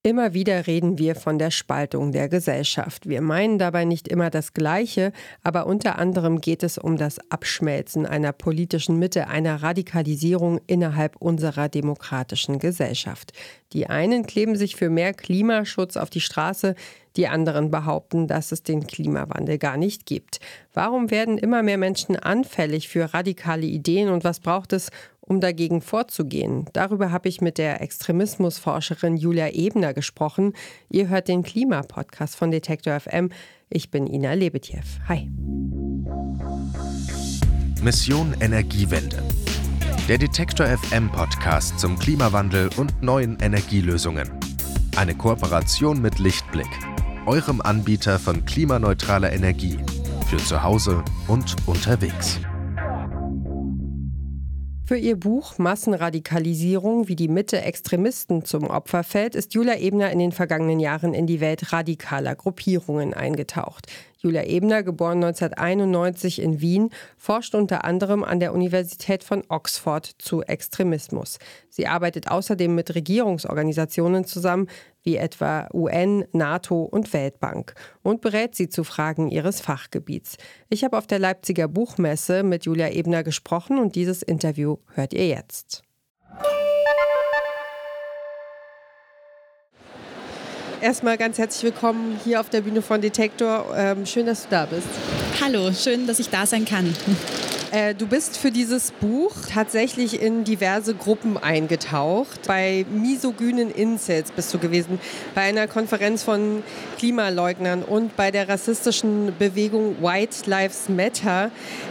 Immer wieder reden wir von der Spaltung der Gesellschaft. Wir meinen dabei nicht immer das Gleiche, aber unter anderem geht es um das Abschmelzen einer politischen Mitte, einer Radikalisierung innerhalb unserer demokratischen Gesellschaft. Die einen kleben sich für mehr Klimaschutz auf die Straße, die anderen behaupten, dass es den Klimawandel gar nicht gibt. Warum werden immer mehr Menschen anfällig für radikale Ideen und was braucht es, um dagegen vorzugehen? Darüber habe ich mit der Extremismusforscherin Julia Ebner gesprochen. Ihr hört den Klimapodcast von Detektor FM. Ich bin Ina Lebetjew. Hi. Mission Energiewende. Der Detektor FM Podcast zum Klimawandel und neuen Energielösungen. Eine Kooperation mit Lichtblick, eurem Anbieter von klimaneutraler Energie für zu Hause und unterwegs. Für ihr Buch Massenradikalisierung, wie die Mitte Extremisten zum Opfer fällt, ist Julia Ebner in den vergangenen Jahren in die Welt radikaler Gruppierungen eingetaucht. Julia Ebner, geboren 1991 in Wien, forscht unter anderem an der Universität von Oxford zu Extremismus. Sie arbeitet außerdem mit Regierungsorganisationen zusammen, wie etwa UN, NATO und Weltbank, und berät sie zu Fragen ihres Fachgebiets. Ich habe auf der Leipziger Buchmesse mit Julia Ebner gesprochen und dieses Interview hört ihr jetzt. Erstmal ganz herzlich willkommen hier auf der Bühne von Detektor. Schön, dass du da bist. Hallo, schön, dass ich da sein kann. Du bist für dieses Buch tatsächlich in diverse Gruppen eingetaucht. Bei misogynen Incels bist du gewesen, bei einer Konferenz von Klimaleugnern und bei der rassistischen Bewegung White Lives Matter.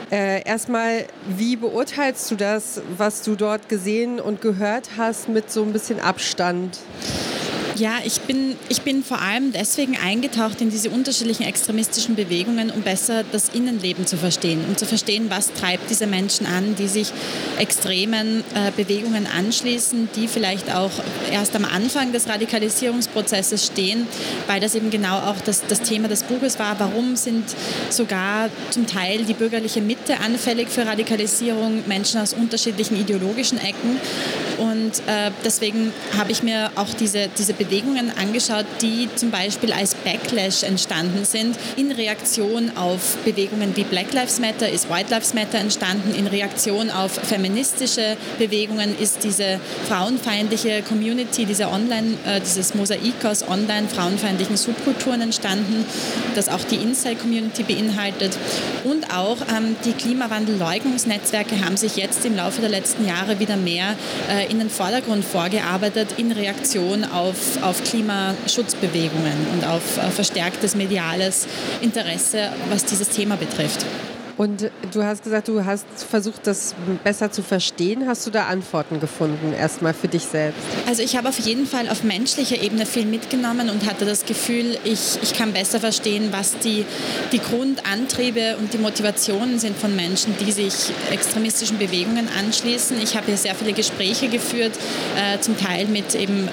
Erstmal, wie beurteilst du das, was du dort gesehen und gehört hast, mit so ein bisschen Abstand? Ja, ich bin vor allem deswegen eingetaucht in diese unterschiedlichen extremistischen Bewegungen, um besser das Innenleben zu verstehen, um zu verstehen, was treibt diese Menschen an, die sich extremen Bewegungen anschließen, die vielleicht auch erst am Anfang des Radikalisierungsprozesses stehen, weil das eben genau auch das Thema des Buches war. Warum sind sogar zum Teil die bürgerliche Mitte anfällig für Radikalisierung, Menschen aus unterschiedlichen ideologischen Ecken? Und deswegen habe ich mir auch diese Bewegungen angeschaut, die zum Beispiel als Backlash entstanden sind. In Reaktion auf Bewegungen wie Black Lives Matter ist White Lives Matter entstanden. In Reaktion auf feministische Bewegungen ist diese frauenfeindliche Community, dieses Mosaik aus online frauenfeindlichen Subkulturen entstanden, das auch die Incel-Community beinhaltet. Und auch die Klimawandel-Leugnungsnetzwerke haben sich jetzt im Laufe der letzten Jahre wieder mehr in den Vordergrund vorgearbeitet in Reaktion auf Klimaschutzbewegungen und auf verstärktes mediales Interesse, was dieses Thema betrifft. Und du hast gesagt, du hast versucht, das besser zu verstehen. Hast du da Antworten gefunden, erstmal für dich selbst? Also ich habe auf jeden Fall auf menschlicher Ebene viel mitgenommen und hatte das Gefühl, ich kann besser verstehen, was die Grundantriebe und die Motivationen sind von Menschen, die sich extremistischen Bewegungen anschließen. Ich habe hier sehr viele Gespräche geführt, zum Teil mit eben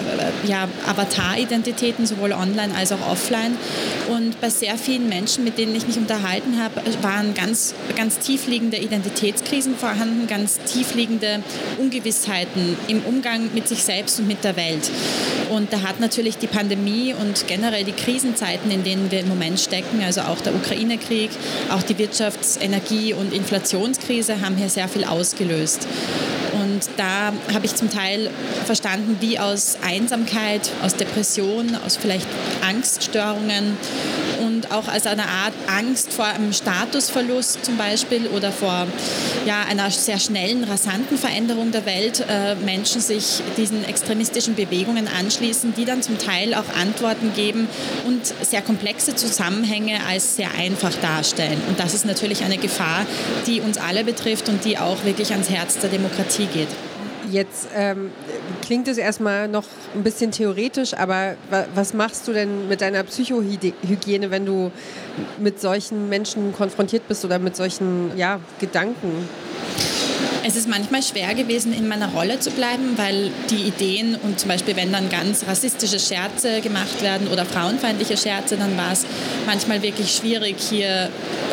Avatar-Identitäten, sowohl online als auch offline. Und bei sehr vielen Menschen, mit denen ich mich unterhalten habe, waren ganz tiefliegende Identitätskrisen vorhanden, ganz tiefliegende Ungewissheiten im Umgang mit sich selbst und mit der Welt. Und da hat natürlich die Pandemie und generell die Krisenzeiten, in denen wir im Moment stecken, also auch der Ukraine-Krieg, auch die Wirtschafts-, Energie- und Inflationskrise haben hier sehr viel ausgelöst. Und da habe ich zum Teil verstanden, wie aus Einsamkeit, aus Depression, aus vielleicht Angststörungen und auch als eine Art Angst vor einem Statusverlust zum Beispiel oder vor einer sehr schnellen, rasanten Veränderung der Welt Menschen sich diesen extremistischen Bewegungen anschließen, die dann zum Teil auch Antworten geben und sehr komplexe Zusammenhänge als sehr einfach darstellen. Und das ist natürlich eine Gefahr, die uns alle betrifft und die auch wirklich ans Herz der Demokratie geht. Jetzt klingt es erstmal noch ein bisschen theoretisch, aber was machst du denn mit deiner Psychohygiene, wenn du mit solchen Menschen konfrontiert bist oder mit solchen Gedanken? Es ist manchmal schwer gewesen, in meiner Rolle zu bleiben, weil die Ideen und zum Beispiel, wenn dann ganz rassistische Scherze gemacht werden oder frauenfeindliche Scherze, dann war es manchmal wirklich schwierig, hier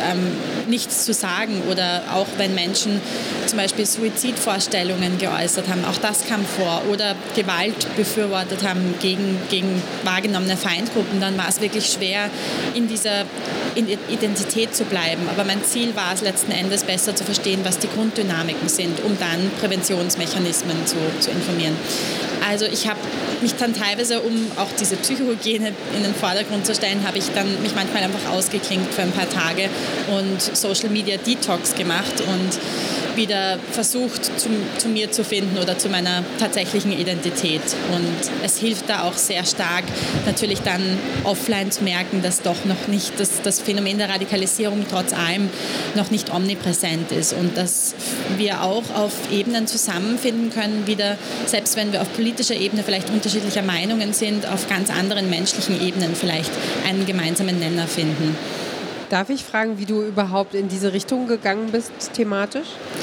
nichts zu sagen. Oder auch wenn Menschen zum Beispiel Suizidvorstellungen geäußert haben, auch das kam vor. Oder Gewalt befürwortet haben gegen wahrgenommene Feindgruppen, dann war es wirklich schwer, in dieser Identität zu bleiben. Aber mein Ziel war es letzten Endes, besser zu verstehen, was die Grunddynamiken sind, um dann Präventionsmechanismen zu informieren. Also ich habe mich dann teilweise, um auch diese Psychohygiene in den Vordergrund zu stellen, habe ich dann mich manchmal einfach ausgeklinkt für ein paar Tage und Social Media Detox gemacht und wieder versucht, zu mir zu finden oder zu meiner tatsächlichen Identität. Und es hilft da auch sehr stark, natürlich dann offline zu merken, dass doch noch nicht das Phänomen der Radikalisierung trotz allem noch nicht omnipräsent ist und dass wir auch auf Ebenen zusammenfinden können, wieder, selbst wenn wir auf politischer Ebene vielleicht unterschiedlicher Meinungen sind, auf ganz anderen menschlichen Ebenen vielleicht einen gemeinsamen Nenner finden. Darf ich fragen, wie du überhaupt in diese Richtung gegangen bist, thematisch?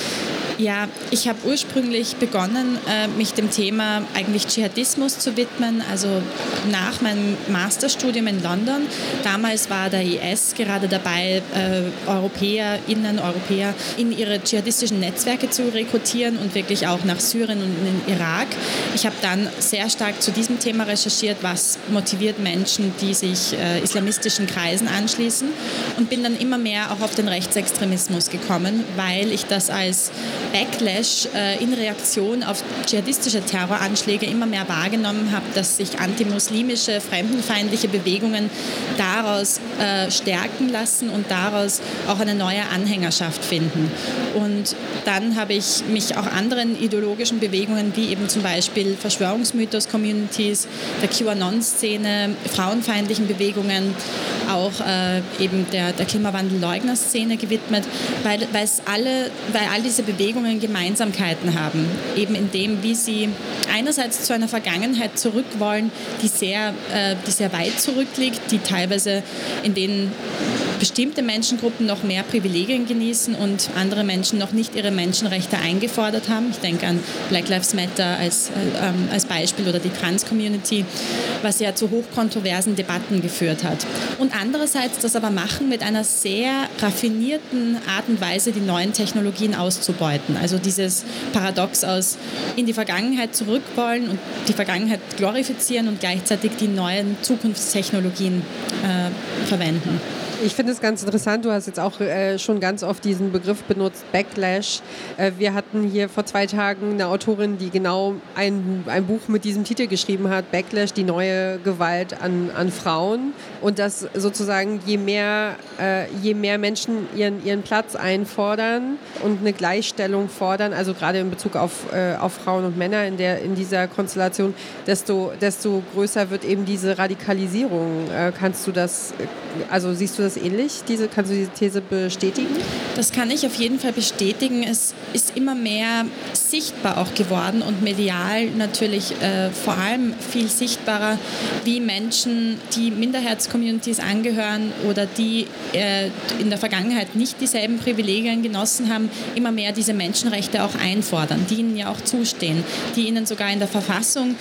Ja, ich habe ursprünglich begonnen, mich dem Thema eigentlich Dschihadismus zu widmen, also nach meinem Masterstudium in London. Damals war der IS gerade dabei, Europäer in ihre dschihadistischen Netzwerke zu rekrutieren und wirklich auch nach Syrien und in den Irak. Ich habe dann sehr stark zu diesem Thema recherchiert, was motiviert Menschen, die sich islamistischen Kreisen anschließen, und bin dann immer mehr auch auf den Rechtsextremismus gekommen, weil ich das als Backlash in Reaktion auf dschihadistische Terroranschläge immer mehr wahrgenommen habe, dass sich antimuslimische, fremdenfeindliche Bewegungen daraus stärken lassen und daraus auch eine neue Anhängerschaft finden. Und dann habe ich mich auch anderen ideologischen Bewegungen, wie eben zum Beispiel Verschwörungsmythos-Communities, der QAnon-Szene, frauenfeindlichen Bewegungen, auch eben der Klimawandel-Leugner-Szene gewidmet, weil all diese Bewegungen Gemeinsamkeiten haben, eben in dem, wie sie einerseits zu einer Vergangenheit zurück wollen, die sehr weit zurückliegt, die teilweise, in denen bestimmte Menschengruppen noch mehr Privilegien genießen und andere Menschen noch nicht ihre Menschenrechte eingefordert haben. Ich denke an Black Lives Matter als Beispiel oder die Trans-Community, was ja zu hochkontroversen Debatten geführt hat. Und andererseits das aber machen mit einer sehr raffinierten Art und Weise, die neuen Technologien auszubeuten. Also dieses Paradox aus in die Vergangenheit zurück wollen und die Vergangenheit glorifizieren und gleichzeitig die neuen Zukunftstechnologien verwenden. Ich finde es ganz interessant, du hast jetzt auch schon ganz oft diesen Begriff benutzt, Backlash. Wir hatten hier vor 2 Tagen eine Autorin, die genau ein Buch mit diesem Titel geschrieben hat, Backlash, die neue Gewalt an Frauen. Und dass sozusagen je mehr Menschen ihren Platz einfordern und eine Gleichstellung fordern, also gerade in Bezug auf Frauen und Männer in dieser Konstellation, desto größer wird eben diese Radikalisierung. Kannst du das, also siehst du das ähnlich? Kannst du diese These bestätigen? Das kann ich auf jeden Fall bestätigen. Es ist immer mehr sichtbar auch geworden und medial natürlich vor allem viel sichtbarer, wie Menschen, die Minderheitscommunities angehören oder die in der Vergangenheit nicht dieselben Privilegien genossen haben, immer mehr diese Menschenrechte auch einfordern, die ihnen ja auch zustehen, die ihnen sogar in der Verfassung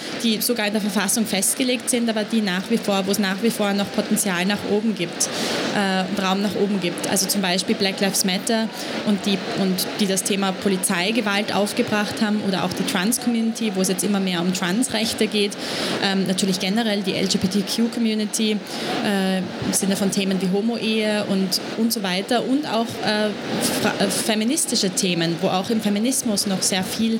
festgelegt sind, aber wo es nach wie vor noch Potenzial nach oben gibt. Raum nach oben gibt. Also zum Beispiel Black Lives Matter und die das Thema Polizeigewalt aufgebracht haben oder auch die Trans-Community, wo es jetzt immer mehr um Transrechte geht. Natürlich generell die LGBTQ-Community im Sinne von Themen wie Homo-Ehe und so weiter und auch feministische Themen, wo auch im Feminismus noch sehr viel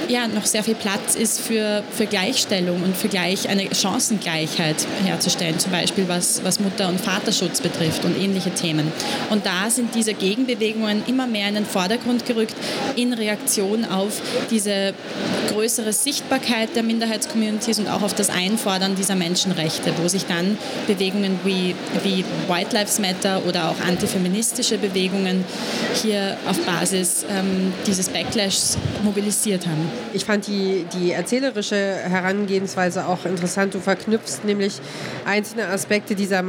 Platz ist für Gleichstellung und für eine Chancengleichheit herzustellen, zum Beispiel was Mutter- und Vaterschutz betrifft und ähnliche Themen. Und da sind diese Gegenbewegungen immer mehr in den Vordergrund gerückt in Reaktion auf diese größere Sichtbarkeit der Minderheitscommunities und auch auf das Einfordern dieser Menschenrechte, wo sich dann Bewegungen wie White Lives Matter oder auch antifeministische Bewegungen hier auf Basis dieses Backlashs mobilisiert haben. Ich fand die erzählerische Herangehensweise auch interessant. Du verknüpfst nämlich einzelne Aspekte dieser Massenradikalisierung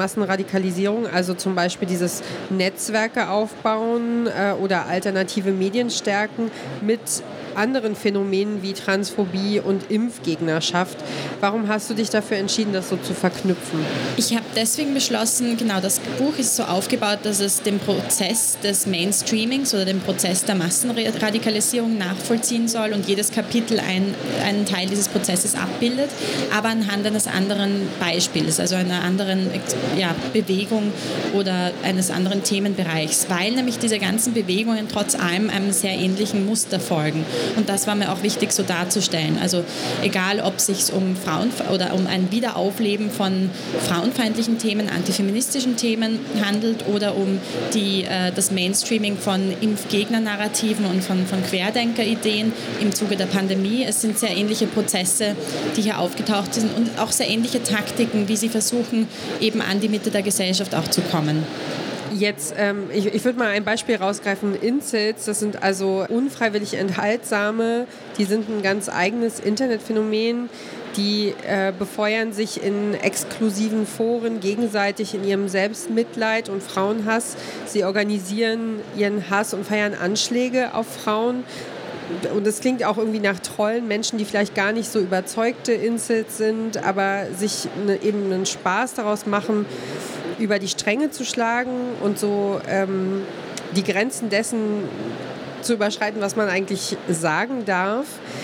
Radikalisierung, also zum Beispiel dieses Netzwerke aufbauen oder alternative Medien stärken mit anderen Phänomenen wie Transphobie und Impfgegnerschaft. Warum hast du dich dafür entschieden, das so zu verknüpfen? Ich habe deswegen beschlossen, genau, das Buch ist so aufgebaut, dass es den Prozess des Mainstreamings oder den Prozess der Massenradikalisierung nachvollziehen soll und jedes Kapitel einen Teil dieses Prozesses abbildet, aber anhand eines anderen Beispiels, also einer anderen Bewegung oder eines anderen Themenbereichs, weil nämlich diese ganzen Bewegungen trotz allem einem sehr ähnlichen Muster folgen. Und das war mir auch wichtig so darzustellen. Also egal, ob es sich um Frauen oder um ein Wiederaufleben von frauenfeindlichen Themen, antifeministischen Themen handelt oder um das Mainstreaming von Impfgegner-Narrativen und von Querdenker-Ideen im Zuge der Pandemie. Es sind sehr ähnliche Prozesse, die hier aufgetaucht sind und auch sehr ähnliche Taktiken, wie sie versuchen, eben an die Mitte der Gesellschaft auch zu kommen. Jetzt, ich würde mal ein Beispiel rausgreifen. Incels, das sind also unfreiwillig Enthaltsame, die sind ein ganz eigenes Internetphänomen. Die befeuern sich in exklusiven Foren gegenseitig in ihrem Selbstmitleid und Frauenhass. Sie organisieren ihren Hass und feiern Anschläge auf Frauen. Und es klingt auch irgendwie nach Trollen, Menschen, die vielleicht gar nicht so überzeugte Incels sind, aber sich eben einen Spaß daraus machen, über die Stränge zu schlagen und so die Grenzen dessen zu überschreiten, was man eigentlich sagen darf.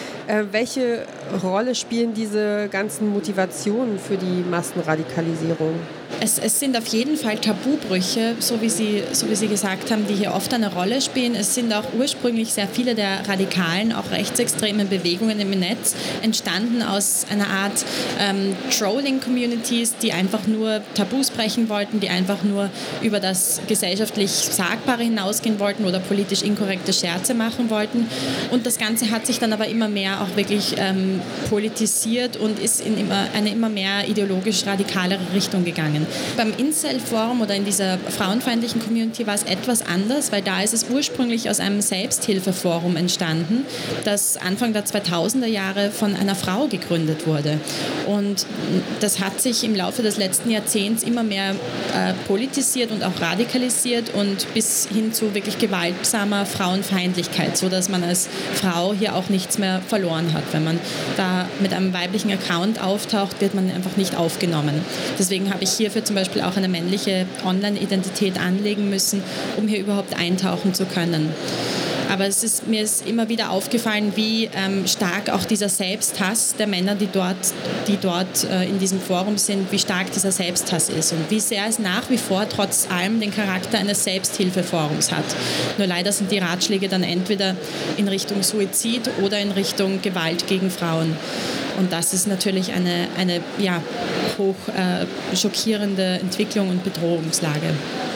Welche Rolle spielen diese ganzen Motivationen für die Massenradikalisierung? Es sind auf jeden Fall Tabubrüche, so wie Sie gesagt haben, die hier oft eine Rolle spielen. Es sind auch ursprünglich sehr viele der radikalen, auch rechtsextremen Bewegungen im Netz entstanden aus einer Art Trolling-Communities, die einfach nur Tabus brechen wollten, die einfach nur über das gesellschaftlich Sagbare hinausgehen wollten oder politisch inkorrekte Scherze machen wollten. Und das Ganze hat sich dann aber immer mehr auch wirklich politisiert und ist in eine immer mehr ideologisch radikalere Richtung gegangen. Beim Incel-Forum oder in dieser frauenfeindlichen Community war es etwas anders, weil da ist es ursprünglich aus einem Selbsthilfeforum entstanden, das Anfang der 2000er Jahre von einer Frau gegründet wurde. Und das hat sich im Laufe des letzten Jahrzehnts immer mehr politisiert und auch radikalisiert und bis hin zu wirklich gewaltsamer Frauenfeindlichkeit, sodass man als Frau hier auch nichts mehr verloren hat. Wenn man da mit einem weiblichen Account auftaucht, wird man einfach nicht aufgenommen. Deswegen habe ich hierfür zum Beispiel auch eine männliche Online-Identität anlegen müssen, um hier überhaupt eintauchen zu können. Aber mir ist immer wieder aufgefallen, wie stark auch dieser Selbsthass der Männer, die dort in diesem Forum sind, wie stark dieser Selbsthass ist und wie sehr es nach wie vor trotz allem den Charakter eines Selbsthilfeforums hat. Nur leider sind die Ratschläge dann entweder in Richtung Suizid oder in Richtung Gewalt gegen Frauen. Und das ist natürlich eine hoch schockierende Entwicklung und Bedrohungslage.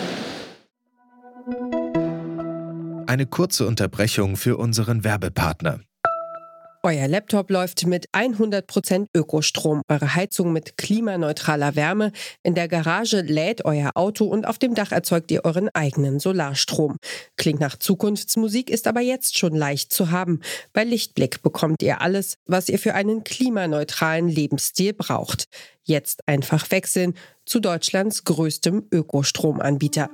Eine kurze Unterbrechung für unseren Werbepartner. Euer Laptop läuft mit 100% Ökostrom, eure Heizung mit klimaneutraler Wärme, in der Garage lädt euer Auto und auf dem Dach erzeugt ihr euren eigenen Solarstrom. Klingt nach Zukunftsmusik, ist aber jetzt schon leicht zu haben. Bei Lichtblick bekommt ihr alles, was ihr für einen klimaneutralen Lebensstil braucht. Jetzt einfach wechseln zu Deutschlands größtem Ökostromanbieter.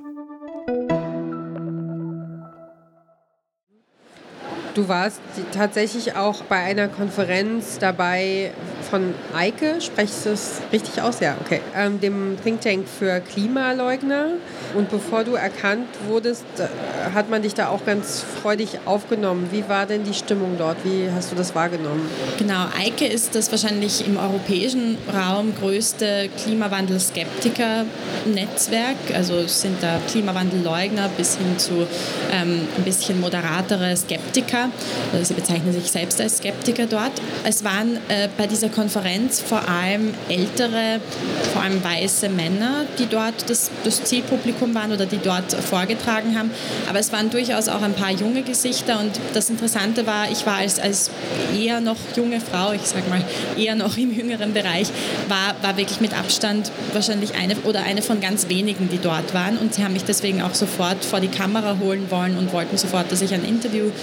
Du warst tatsächlich auch bei einer Konferenz dabei von Eike, spreche ich das richtig aus? Ja, okay. Dem Think Tank für Klimaleugner. Und bevor du erkannt wurdest, hat man dich da auch ganz freudig aufgenommen. Wie war denn die Stimmung dort? Wie hast du das wahrgenommen? Genau, Eike ist das wahrscheinlich im europäischen Raum größte Klimawandel-Skeptiker-Netzwerk. Also es sind da Klimawandelleugner bis hin zu ein bisschen moderatere Skeptiker. Also sie bezeichnen sich selbst als Skeptiker dort. Es waren bei dieser Konferenz vor allem ältere, vor allem weiße Männer, die dort das Zielpublikum waren oder die dort vorgetragen haben. Aber es waren durchaus auch ein paar junge Gesichter und das Interessante war, ich war als eher noch junge Frau, ich sag mal eher noch im jüngeren Bereich, war wirklich mit Abstand wahrscheinlich eine von ganz wenigen, die dort waren und sie haben mich deswegen auch sofort vor die Kamera holen wollen und wollten sofort, dass ich ein Interview gebe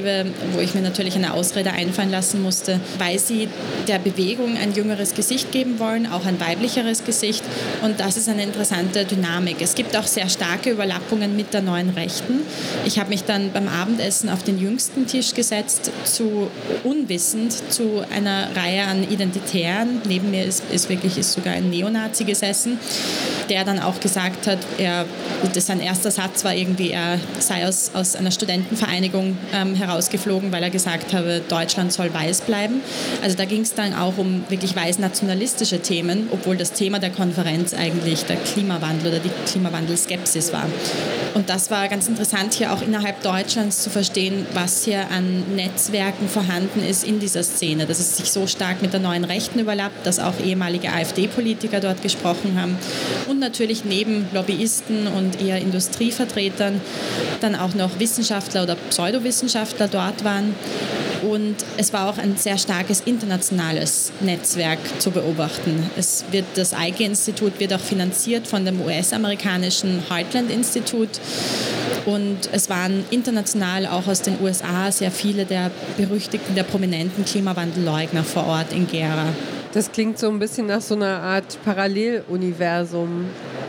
Initiative, wo ich mir natürlich eine Ausrede einfallen lassen musste, weil sie der Bewegung ein jüngeres Gesicht geben wollen, auch ein weiblicheres Gesicht. Und das ist eine interessante Dynamik. Es gibt auch sehr starke Überlappungen mit der neuen Rechten. Ich habe mich dann beim Abendessen auf den jüngsten Tisch gesetzt, unwissend zu einer Reihe an Identitären. Neben mir ist sogar ein Neonazi gesessen, der dann auch gesagt hat, sein erster Satz war irgendwie, er sei aus einer Studentenvereinigung herausgeflogen, weil er gesagt habe, Deutschland soll weiß bleiben. Also da ging es dann auch um wirklich weiß-nationalistische Themen, obwohl das Thema der Konferenz eigentlich der Klimawandel oder die Klimawandelskepsis war. Und das war ganz interessant, hier auch innerhalb Deutschlands zu verstehen, was hier an Netzwerken vorhanden ist in dieser Szene, dass es sich so stark mit der neuen Rechten überlappt, dass auch ehemalige AfD-Politiker dort gesprochen haben und natürlich neben Lobbyisten und eher Industrievertretern dann auch noch Wissenschaftler oder Pseudowissenschaftler dort waren. Und es war auch ein sehr starkes internationales Netzwerk zu beobachten. Das Eige-Institut wird auch finanziert von dem US-amerikanischen Heartland-Institut. Und es waren international auch aus den USA sehr viele der berüchtigten, der prominenten Klimawandelleugner vor Ort in Gera. Das klingt so ein bisschen nach so einer Art Paralleluniversum.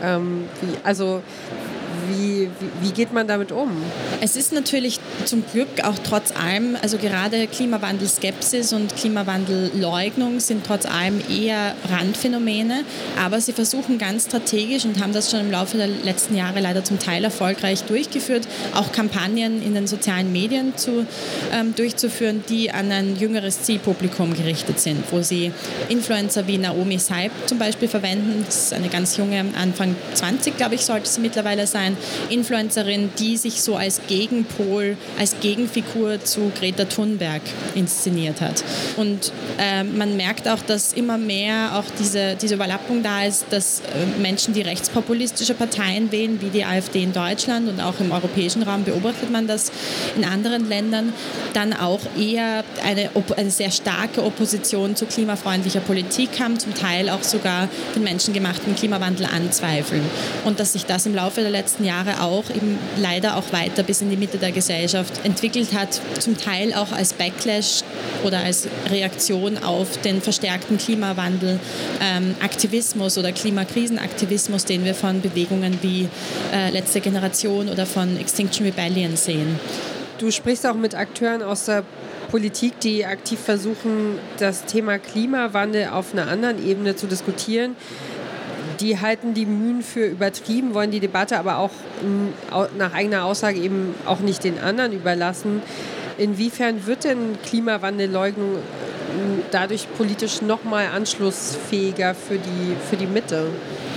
Wie geht man damit um? Es ist natürlich zum Glück auch trotz allem, also gerade Klimawandelskepsis und Klimawandelleugnung sind trotz allem eher Randphänomene, aber sie versuchen ganz strategisch und haben das schon im Laufe der letzten Jahre leider zum Teil erfolgreich durchgeführt, auch Kampagnen in den sozialen Medien durchzuführen, die an ein jüngeres Zielpublikum gerichtet sind, wo sie Influencer wie Naomi Seib zum Beispiel verwenden. Das ist eine ganz junge, Anfang 20, glaube ich, sollte sie mittlerweile sein, Influencerin, die sich so als Gegenpol, als Gegenfigur zu Greta Thunberg inszeniert hat. Und man merkt auch, dass immer mehr auch diese Überlappung da ist, dass Menschen, die rechtspopulistische Parteien wählen, wie die AfD in Deutschland und auch im europäischen Raum beobachtet man das in anderen Ländern, dann auch eher eine sehr starke Opposition zu klimafreundlicher Politik haben, zum Teil auch sogar den menschengemachten Klimawandel anzweifeln. Und dass sich das im Laufe der letzten Jahre auch eben leider auch weiter bis in die Mitte der Gesellschaft entwickelt hat, zum Teil auch als Backlash oder als Reaktion auf den verstärkten Klimawandel, Aktivismus oder Klimakrisenaktivismus, den wir von Bewegungen wie Letzte Generation oder von Extinction Rebellion sehen. Du sprichst auch mit Akteuren aus der Politik, die aktiv versuchen, das Thema Klimawandel auf einer anderen Ebene zu diskutieren. Die halten die Mühen für übertrieben, wollen die Debatte aber auch nach eigener Aussage eben auch nicht den anderen überlassen. Inwiefern wird denn Klimawandelleugnung dadurch politisch nochmal anschlussfähiger für die Mitte?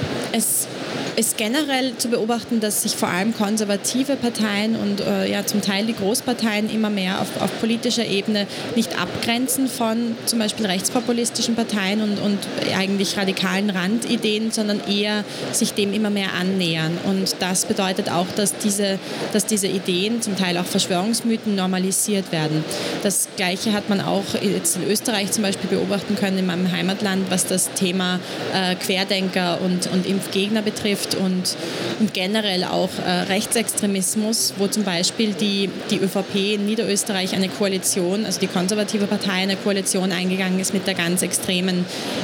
Es ist generell zu beobachten, dass sich vor allem konservative Parteien und zum Teil die Großparteien immer mehr auf politischer Ebene nicht abgrenzen von zum Beispiel rechtspopulistischen Parteien und eigentlich radikalen Randideen, sondern eher sich dem immer mehr annähern. Und das bedeutet auch, dass diese Ideen, zum Teil auch Verschwörungsmythen, normalisiert werden. Das Gleiche hat man auch jetzt in Österreich zum Beispiel beobachten können, in meinem Heimatland, was das Thema Querdenker und Impfgegner betrifft und generell auch Rechtsextremismus, wo zum Beispiel die ÖVP in Niederösterreich eine Koalition, also die konservative Partei, eine Koalition eingegangen ist mit der ganz extremen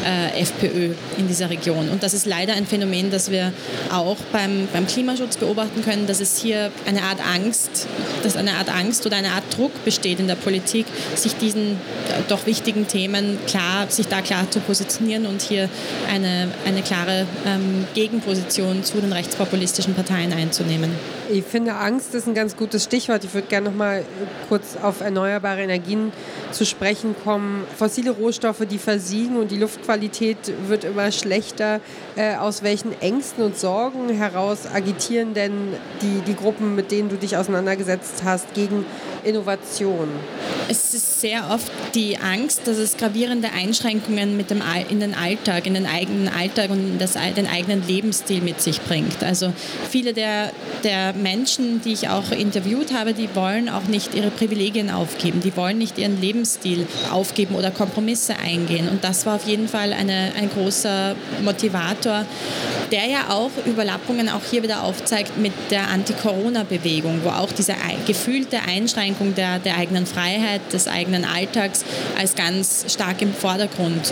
FPÖ in dieser Region. Und das ist leider ein Phänomen, das wir auch beim Klimaschutz beobachten können, dass es hier eine Art Angst oder eine Art Druck besteht in der Politik, sich diesen doch wichtigen Themen klar zu positionieren und hier eine klare Gegenposition zu den rechtspopulistischen Parteien einzunehmen. Ich finde, Angst ist ein ganz gutes Stichwort. Ich würde gerne noch mal kurz auf erneuerbare Energien zu sprechen kommen. Fossile Rohstoffe, die versiegen und die Luftqualität wird immer schlechter. Aus welchen Ängsten und Sorgen heraus agitieren denn die Gruppen, mit denen du dich auseinandergesetzt hast, gegen Innovation? Es ist sehr oft die Angst, dass es gravierende Einschränkungen in den eigenen Alltag und den eigenen Lebensstil mit sich bringt. Also viele der Menschen, die ich auch interviewt habe, die wollen auch nicht ihre Privilegien aufgeben, die wollen nicht ihren Lebensstil aufgeben oder Kompromisse eingehen. Und das war auf jeden Fall ein großer Motivator, der ja auch Überlappungen auch hier wieder aufzeigt mit der Anti-Corona-Bewegung, wo auch diese gefühlte Einschränkung der eigenen Freiheit, des eigenen Alltags als ganz stark im Vordergrund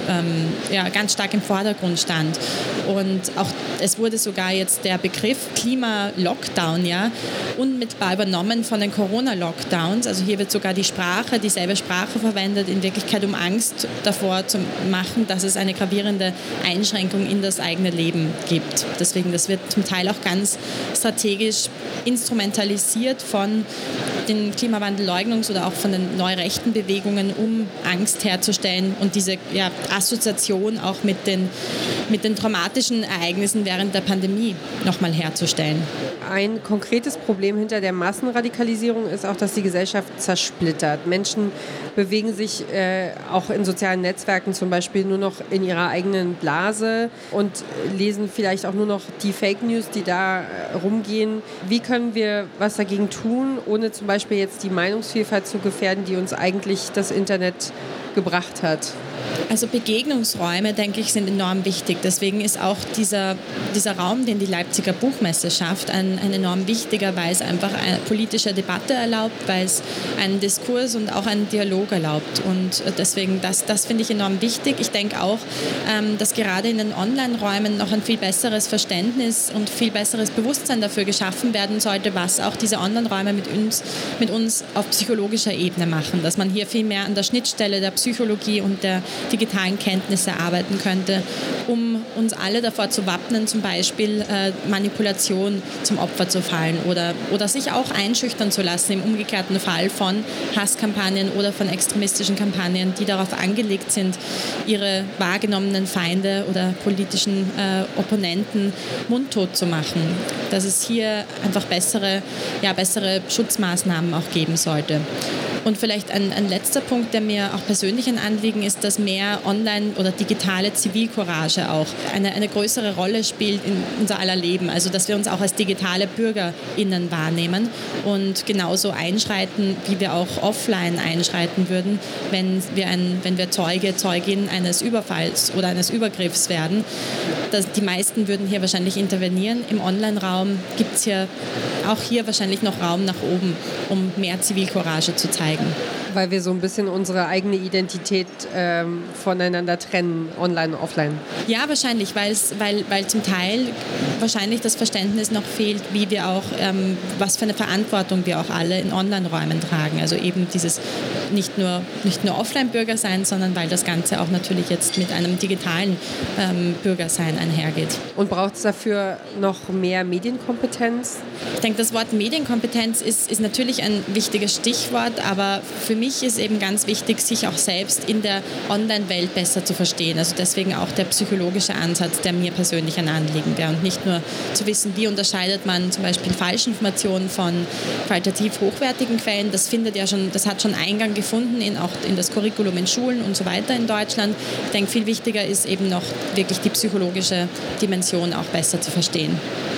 stand. Und auch es wurde sogar jetzt der Begriff Klima-Lockdown unmittelbar übernommen von den Corona-Lockdowns. Also hier wird sogar dieselbe Sprache verwendet, in Wirklichkeit um Angst davor zu machen, dass es eine gravierende Einschränkung in das eigene Leben gibt. Deswegen, das wird zum Teil auch ganz strategisch instrumentalisiert von den Klimawandelleugnungs- oder auch von den neurechten Bewegungen, um Angst herzustellen und diese Assoziation auch mit den traumatischen Ereignissen während der Pandemie nochmal herzustellen. Ein konkretes Problem hinter der Massenradikalisierung ist auch, dass die Gesellschaft zersplittert. Menschen bewegen sich auch in sozialen Netzwerken zum Beispiel nur noch in ihrer eigenen Blase und lesen vielleicht auch nur noch die Fake News, die da rumgehen. Wie können wir was dagegen tun, ohne zum Beispiel jetzt die Meinungsvielfalt zu gefährden, die uns eigentlich das Internet gebracht hat? Also Begegnungsräume, denke ich, sind enorm wichtig. Deswegen ist auch dieser Raum, den die Leipziger Buchmesse schafft, ein enorm wichtiger, weil es einfach eine politische Debatte erlaubt, weil es einen Diskurs und auch einen Dialog erlaubt. Und deswegen, das finde ich enorm wichtig. Ich denke auch, dass gerade in den Online-Räumen noch ein viel besseres Verständnis und viel besseres Bewusstsein dafür geschaffen werden sollte, was auch diese Online-Räume mit uns auf psychologischer Ebene machen. Dass man hier viel mehr an der Schnittstelle der Psychologie und der digitalen Kenntnisse arbeiten könnte, um uns alle davor zu wappnen, zum Beispiel Manipulation zum Opfer zu fallen oder sich auch einschüchtern zu lassen im umgekehrten Fall von Hasskampagnen oder von extremistischen Kampagnen, die darauf angelegt sind, ihre wahrgenommenen Feinde oder politischen Opponenten mundtot zu machen. Dass es hier einfach bessere Schutzmaßnahmen auch geben sollte. Und vielleicht ein letzter Punkt, der mir auch persönlich ein Anliegen ist, dass mehr online- oder digitale Zivilcourage auch eine größere Rolle spielt in unser aller Leben. Also dass wir uns auch als digitale BürgerInnen wahrnehmen und genauso einschreiten, wie wir auch offline einschreiten würden, wenn wir Zeuge, Zeugin eines Überfalls oder eines Übergriffs werden. Die meisten würden hier wahrscheinlich intervenieren. Im Online-Raum gibt es auch hier wahrscheinlich noch Raum nach oben, um mehr Zivilcourage zu zeigen. Weil wir so ein bisschen unsere eigene Identität voneinander trennen, online und offline. Ja, wahrscheinlich, weil zum Teil wahrscheinlich das Verständnis noch fehlt, wie wir auch, was für eine Verantwortung wir auch alle in Online-Räumen tragen. Also eben dieses nicht nur Offline-Bürger sein, sondern weil das Ganze auch natürlich jetzt mit einem digitalen Bürgersein einhergeht. Und braucht es dafür noch mehr Medienkompetenz? Ich denke, das Wort Medienkompetenz ist natürlich ein wichtiges Stichwort, aber für mich ist eben ganz wichtig, sich auch selbst in der Online-Welt besser zu verstehen. Also deswegen auch der psychologische Ansatz, der mir persönlich ein Anliegen wäre. Und nicht nur zu wissen, wie unterscheidet man zum Beispiel Falschinformationen von qualitativ hochwertigen Quellen. Das hat schon Eingang gefunden in das Curriculum in Schulen und so weiter in Deutschland. Ich denke, viel wichtiger ist eben noch wirklich die psychologische Dimension auch besser zu verstehen.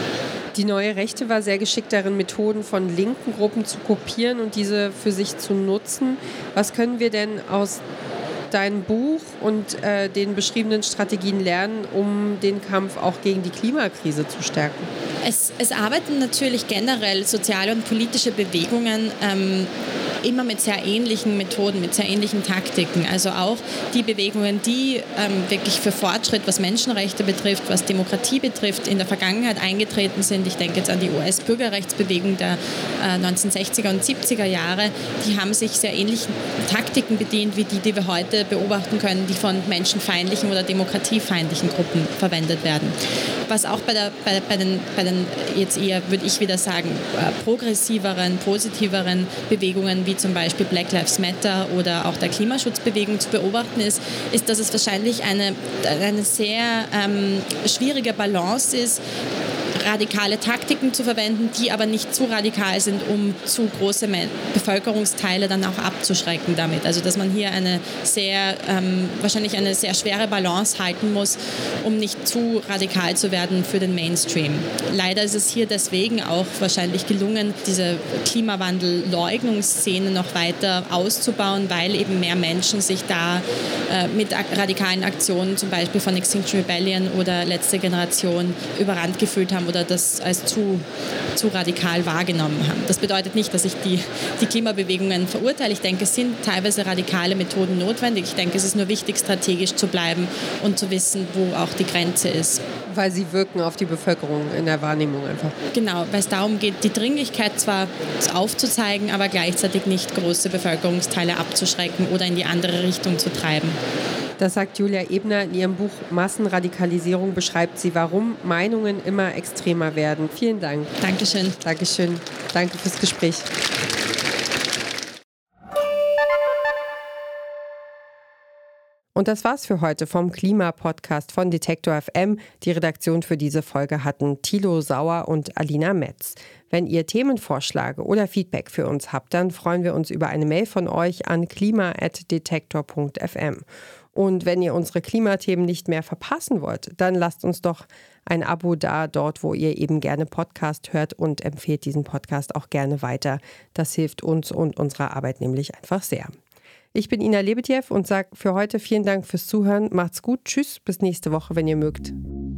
Die neue Rechte war sehr geschickt darin, Methoden von linken Gruppen zu kopieren und diese für sich zu nutzen. Was können wir denn aus deinem Buch und den beschriebenen Strategien lernen, um den Kampf auch gegen die Klimakrise zu stärken? Es arbeiten natürlich generell soziale und politische Bewegungen immer mit sehr ähnlichen Methoden, mit sehr ähnlichen Taktiken. Also auch die Bewegungen, die wirklich für Fortschritt, was Menschenrechte betrifft, was Demokratie betrifft, in der Vergangenheit eingetreten sind. Ich denke jetzt an die US-Bürgerrechtsbewegung der 1960er und 70er Jahre. Die haben sich sehr ähnlichen Taktiken bedient, wie die wir heute beobachten können, die von menschenfeindlichen oder demokratiefeindlichen Gruppen verwendet werden. Was auch bei den jetzt eher, würde ich wieder sagen, progressiveren, positiveren Bewegungen wie zum Beispiel Black Lives Matter oder auch der Klimaschutzbewegung zu beobachten ist, dass es wahrscheinlich eine sehr schwierige Balance ist, radikale Taktiken zu verwenden, die aber nicht zu radikal sind, um zu große Bevölkerungsteile dann auch abzuschrecken damit. Also dass man hier wahrscheinlich eine sehr schwere Balance halten muss, um nicht zu radikal zu werden für den Mainstream. Leider ist es hier deswegen auch wahrscheinlich gelungen, diese Klimawandel-Leugnungsszene noch weiter auszubauen, weil eben mehr Menschen sich da mit radikalen Aktionen, zum Beispiel von Extinction Rebellion oder Letzte Generation, überrannt gefühlt haben oder das als zu radikal wahrgenommen haben. Das bedeutet nicht, dass ich die Klimabewegungen verurteile. Ich denke, es sind teilweise radikale Methoden notwendig. Ich denke, es ist nur wichtig, strategisch zu bleiben und zu wissen, wo auch die Grenze ist. Weil sie wirken auf die Bevölkerung in der Wahrnehmung einfach. Genau, weil es darum geht, die Dringlichkeit zwar aufzuzeigen, aber gleichzeitig nicht große Bevölkerungsteile abzuschrecken oder in die andere Richtung zu treiben. Das sagt Julia Ebner in ihrem Buch Massenradikalisierung, beschreibt sie, warum Meinungen immer extremer werden. Vielen Dank. Dankeschön. Dankeschön. Danke fürs Gespräch. Und das war's für heute vom Klima-Podcast von Detektor FM. Die Redaktion für diese Folge hatten Thilo Sauer und Alina Metz. Wenn ihr Themenvorschläge oder Feedback für uns habt, dann freuen wir uns über eine Mail von euch an klima@detektor.fm. Und wenn ihr unsere Klimathemen nicht mehr verpassen wollt, dann lasst uns doch ein Abo da, dort wo ihr eben gerne Podcast hört, und empfehlt diesen Podcast auch gerne weiter. Das hilft uns und unserer Arbeit nämlich einfach sehr. Ich bin Ina Lebetjew und sage für heute vielen Dank fürs Zuhören. Macht's gut. Tschüss, bis nächste Woche, wenn ihr mögt.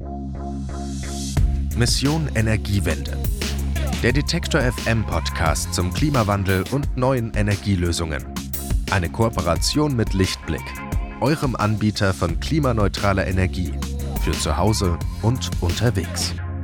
Mission Energiewende. Der Detektor FM Podcast zum Klimawandel und neuen Energielösungen. Eine Kooperation mit Lichtblick, eurem Anbieter von klimaneutraler Energie für zu Hause und unterwegs.